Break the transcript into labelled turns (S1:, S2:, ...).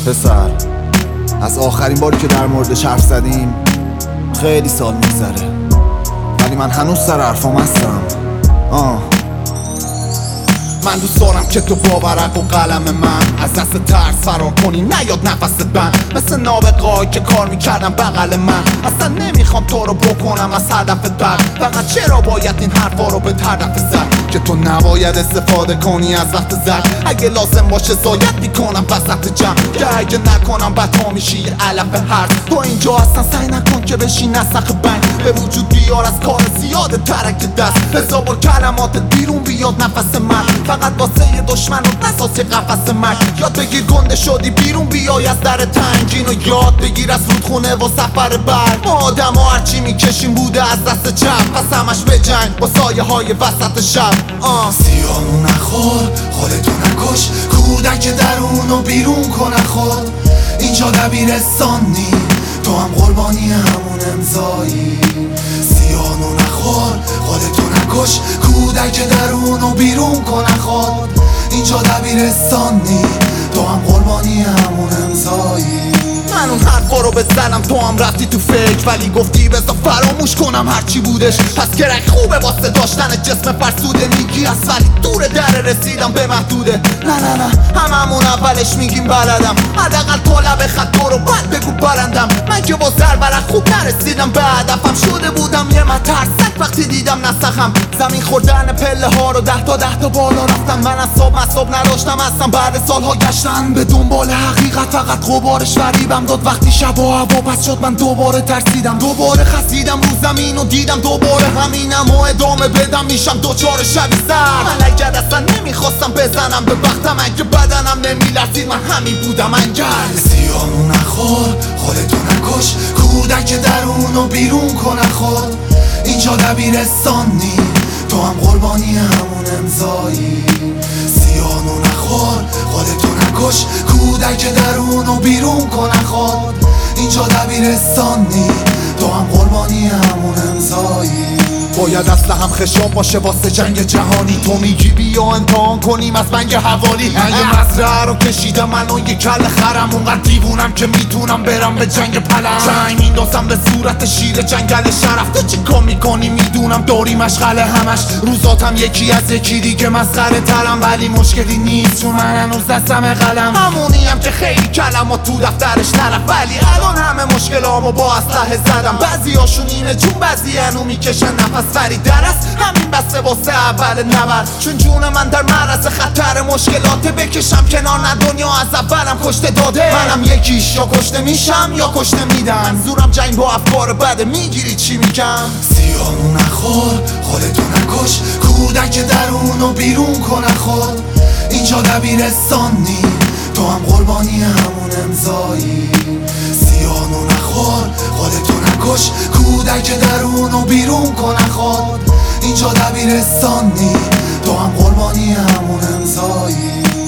S1: پسر، از آخرین باری که در موردش حرف زدیم خیلی سال میگذره، ولی من هنوز سر حرفام هستم. من دوست دارم که تو با ورق و قلم من از دست ترس فرار کنی، نیاد نفست بند مثل نابغه‌ای که کار میکردم بغل من. اصلا نمیخوام تو رو بکنم از هدفت بر، فقط چرا باید این حرفا رو به هدف زد که تو نباید استفاده کنی از وقت زد. اگه لازم باشه زاید میکنم وسط جمع، که اگه نکنم بد میشی یه علف هر. تو اینجا اصلا سعی نکن که بشی نسخ بنگ، به وجود بیار از کار زیاده ترک دست. هزار بار کلماتت بیرون بیاد نفس من، فقط واسه یه دشمن و نساس یه قفس مرگ. یاد بگیر گنده شدی بیرون بیای از در تنگین، و یاد بگیر از رودخونه و سفر برگ. ما آدم ها هرچی میکشیم بوده از دست چپ، پس همش بجنگ با سایه های وسط شب.
S2: سیانو نخور، خودتو نکش، کودک درونو بیرون کن خود. اینجا دبیرستانی، تو هم قربانی همون امضایی. سیانو نخور، خودتو نکش، کودک درونو بیرون کن خود. اینجا دبیرستانی، تو هم قربانی همون امضایی.
S1: من اون حرفا رو بزنم تو هم رفتی تو فکر، ولی گفتی بذار فراموش کنم هرچی بودش. پس گرک خوبه واسه داشتن جسم فرسوده، میگی از ولی دور در رسیدم به محدوده. نه هممون اولش میگیم بلدم، حداقل تو لب خط رو بعد بگو برندم. من که با زربرق خوب نرسیدم به هدفم، شده بودم یه مترسک وقتی دیدم نسخم. زمین خوردن پله ها رو ده تا بالا رفتم. من اصاب نداشتم اصلا، بعد سالها گشتن به دنبال حقیقت، فقط غبارش فریبم داد وقتی شب و هوا پس شد. من دوباره ترسیدم، دوباره خسیدم رو زمین و دیدم دوباره همینم و ادامه بدم میشم دوچار شبی سر. من اگر اصلا نمیخواستم بزنم به بختم، اگه بدنم نمیلرزید من همین بودم انگل.
S2: سیانو نخور، خودتو نکش، کودک درونو بیرون کن خود. اینجا دبیرستانی، تو هم قربانی همون امضایی. سیانو نخور، خودتو نکش، کودک درونو بیرون کن خود. اینجا دبیرستانی، تو هم قربانی همون امضایی.
S1: باید اصلا هم خشام باشه واسه جنگ جهانی. تو میگی بیا امتحان کنیم از بنگ حوالی. من یه مزرعه رو کشیدم من و یه کل خرم، اونقدر دیوونم که میتونم برم به جنگ پلم. چنگ میندازم به صورت شیر جنگل شرف. تو چی کار میکنی میدونم داری مشغله همش، روزاتم یکی از یکی دیگه مسخره ترم. ولی مشکلی نیست چون من هنوز دستم قلم، همونیم که خیلی کلمات تو دفترش نرفت. ولی الان همه مشکلامو با اسلحه زدم. بعضی هاشون اینه جون، بعضی هنو میکشن نفس. ولی درست همین بسته واسه اول نبرد، چون جون من در معرض خطر مشکلات. بکشم کنار نه دنیا از اولم کشته داده. منم یکیش، یا کشته میشم یا کشته میدن. زورم جنگ با افکار بده، میگیری چی میگم؟
S2: سیانو نخور، خودتو نکش، کودک درونو بیرون کن خود. اینجا دبیرستانی، تو هم قربانی همون امضایی. سیانو نخور، خودتو نکش، کودک درونو بیرون کن خود. اینجا دبیرستانی، تو هم قربانی همون امضایی.